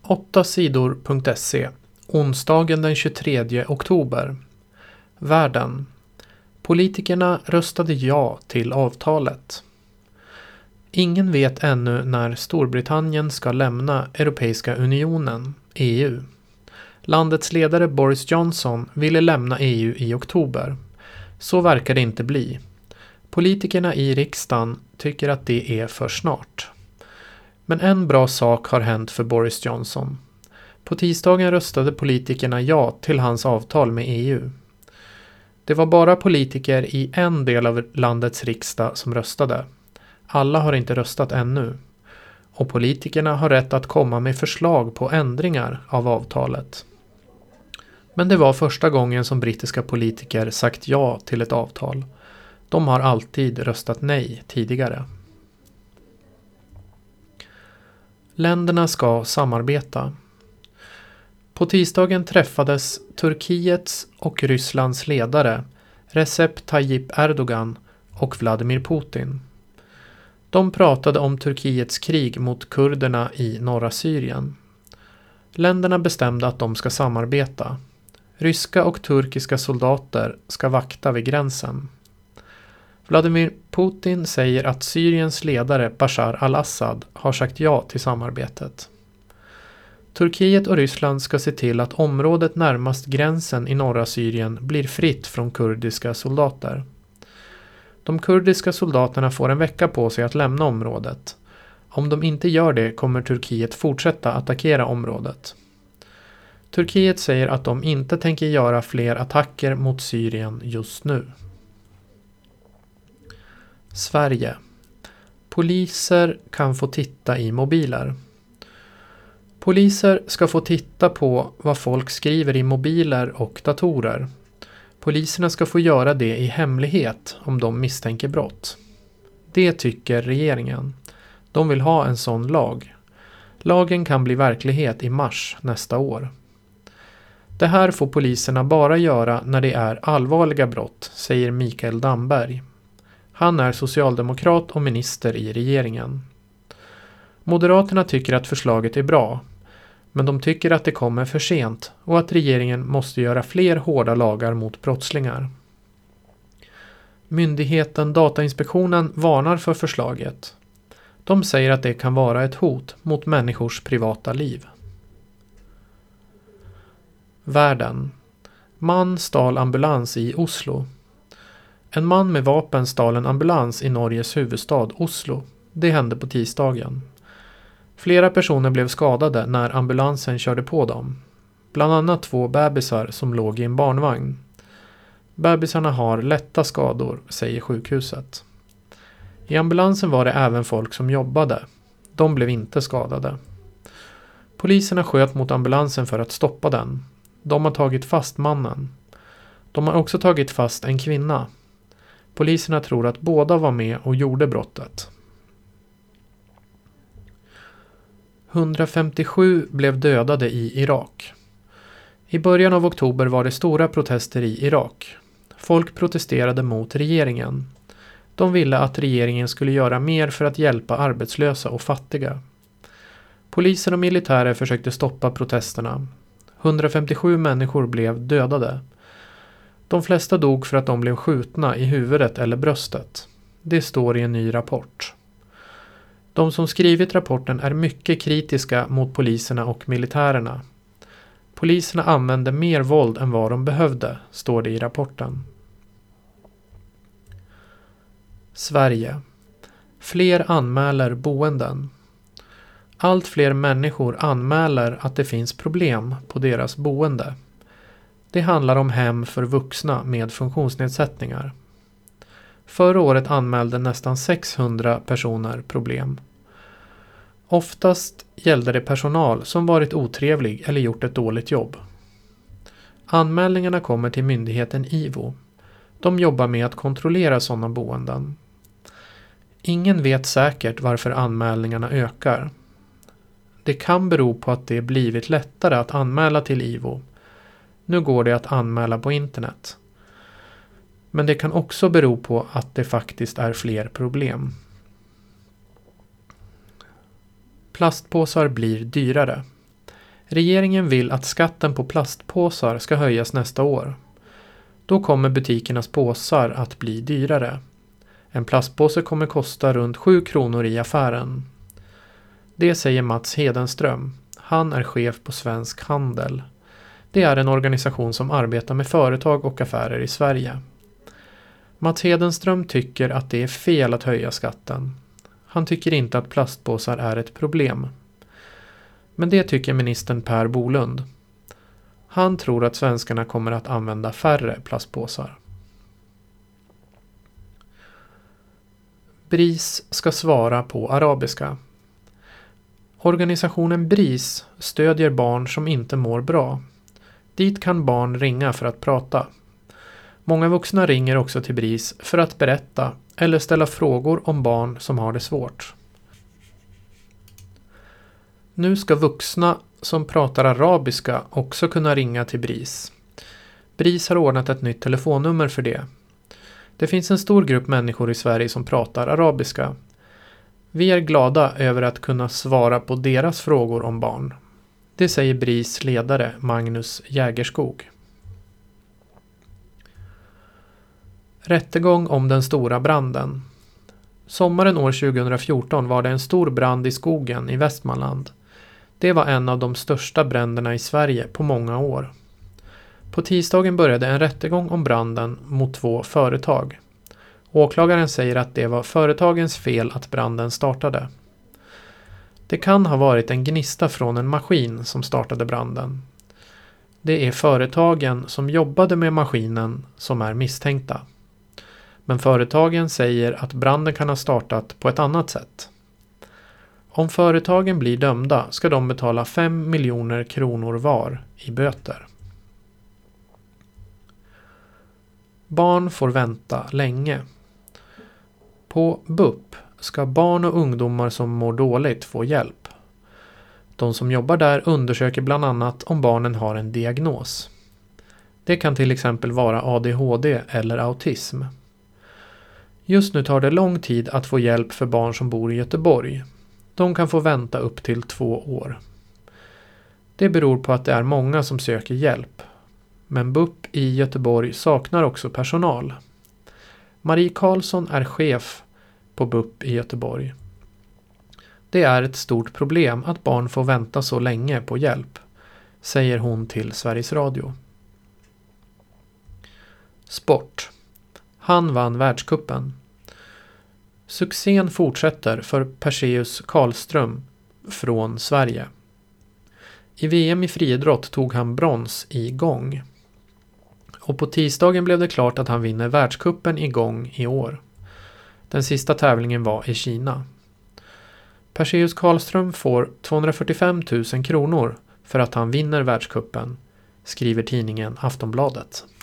8sidor.se. Onsdagen den 23 oktober. Världen. Politikerna röstade ja till avtalet. Ingen vet ännu när Storbritannien ska lämna Europeiska unionen, EU. Landets ledare Boris Johnson ville lämna EU i oktober. Så verkar det inte bli. Politikerna i riksdagen tycker att det är för snart. Men en bra sak har hänt för Boris Johnson. På tisdagen röstade politikerna ja till hans avtal med EU. Det var bara politiker i en del av landets riksdag som röstade. Alla har inte röstat ännu. Och politikerna har rätt att komma med förslag på ändringar av avtalet. Men det var första gången som brittiska politiker sagt ja till ett avtal. De har alltid röstat nej tidigare. Länderna ska samarbeta. På tisdagen träffades Turkiets och Rysslands ledare Recep Tayyip Erdogan och Vladimir Putin. De pratade om Turkiets krig mot kurderna i norra Syrien. Länderna bestämde att de ska samarbeta. Ryska och turkiska soldater ska vakta vid gränsen. Vladimir Putin säger att Syriens ledare Bashar al-Assad har sagt ja till samarbetet. Turkiet och Ryssland ska se till att området närmast gränsen i norra Syrien blir fritt från kurdiska soldater. De kurdiska soldaterna får en vecka på sig att lämna området. Om de inte gör det kommer Turkiet fortsätta attackera området. Turkiet säger att de inte tänker göra fler attacker mot Syrien just nu. Sverige. Poliser kan få titta i mobiler. Poliser ska få titta på vad folk skriver i mobiler och datorer. Poliserna ska få göra det i hemlighet om de misstänker brott. Det tycker regeringen. De vill ha en sån lag. Lagen kan bli verklighet i mars nästa år. Det här får poliserna bara göra när det är allvarliga brott, säger Mikael Damberg. Han är socialdemokrat och minister i regeringen. Moderaterna tycker att förslaget är bra, men de tycker att det kommer för sent och att regeringen måste göra fler hårda lagar mot brottslingar. Myndigheten Datainspektionen varnar för förslaget. De säger att det kan vara ett hot mot människors privata liv. Världen. Man stal ambulans i Oslo. En man med vapen stal en ambulans i Norges huvudstad Oslo. Det hände på tisdagen. Flera personer blev skadade när ambulansen körde på dem. Bland annat 2 bebisar som låg i en barnvagn. Bebisarna har lätta skador, säger sjukhuset. I ambulansen var det även folk som jobbade. De blev inte skadade. Poliserna sköt mot ambulansen för att stoppa den. De har tagit fast mannen. De har också tagit fast en kvinna. Poliserna tror att båda var med och gjorde brottet. 157 blev dödade i Irak. I början av oktober var det stora protester i Irak. Folk protesterade mot regeringen. De ville att regeringen skulle göra mer för att hjälpa arbetslösa och fattiga. Polisen och militärer försökte stoppa protesterna. 157 människor blev dödade. De flesta dog för att de blev skjutna i huvudet eller bröstet. Det står i en ny rapport. De som skrivit rapporten är mycket kritiska mot poliserna och militärerna. Poliserna använde mer våld än vad de behövde, står det i rapporten. Sverige. Fler anmäler boenden. Allt fler människor anmäler att det finns problem på deras boende. Det handlar om hem för vuxna med funktionsnedsättningar. Förra året anmälde nästan 600 personer problem. Oftast gällde det personal som varit otrevlig eller gjort ett dåligt jobb. Anmälningarna kommer till myndigheten IVO. De jobbar med att kontrollera sådana boenden. Ingen vet säkert varför anmälningarna ökar. Det kan bero på att det blivit lättare att anmäla till IVO. Nu går det att anmäla på internet. Men det kan också bero på att det faktiskt är fler problem. Plastpåsar blir dyrare. Regeringen vill att skatten på plastpåsar ska höjas nästa år. Då kommer butikernas påsar att bli dyrare. En plastpåse kommer kosta runt 7 kronor i affären. Det säger Mats Hedenström. Han är chef på Svensk Handel. Det är en organisation som arbetar med företag och affärer i Sverige. Mats Hedenström tycker att det är fel att höja skatten. Han tycker inte att plastpåsar är ett problem. Men det tycker ministern Per Bolund. Han tror att svenskarna kommer att använda färre plastpåsar. BRIS ska svara på arabiska. Organisationen BRIS stödjer barn som inte mår bra. Dit kan barn ringa för att prata. Många vuxna ringer också till BRIS för att berätta eller ställa frågor om barn som har det svårt. Nu ska vuxna som pratar arabiska också kunna ringa till BRIS. BRIS har ordnat ett nytt telefonnummer för det. Det finns en stor grupp människor i Sverige som pratar arabiska. Vi är glada över att kunna svara på deras frågor om barn. Det säger BRIS ledare Magnus Jägerskog. Rättegång om den stora branden. Sommaren år 2014 var det en stor brand i skogen i Västmanland. Det var en av de största bränderna i Sverige på många år. På tisdagen började en rättegång om branden mot 2 företag. Åklagaren säger att det var företagens fel att branden startade. Det kan ha varit en gnista från en maskin som startade branden. Det är företagen som jobbade med maskinen som är misstänkta. Men företagen säger att branden kan ha startat på ett annat sätt. Om företagen blir dömda ska de betala 5 miljoner kronor var i böter. Barn får vänta länge. På BUP ska barn och ungdomar som mår dåligt få hjälp. De som jobbar där undersöker bland annat om barnen har en diagnos. Det kan till exempel vara ADHD eller autism. Just nu tar det lång tid att få hjälp för barn som bor i Göteborg. De kan få vänta upp till 2 år. Det beror på att det är många som söker hjälp. Men BUP i Göteborg saknar också personal. Marie Karlsson är chef på BUP i Göteborg. Det är ett stort problem att barn får vänta så länge på hjälp, säger hon till Sveriges Radio. Sport. Han vann världscupen. Succén fortsätter för Perseus Karlström från Sverige. I VM i friidrott tog han brons i gång. Och på tisdagen blev det klart att han vinner världscupen i gång i år. Den sista tävlingen var i Kina. Perseus Karlström får 245 000 kronor för att han vinner världscupen, skriver tidningen Aftonbladet.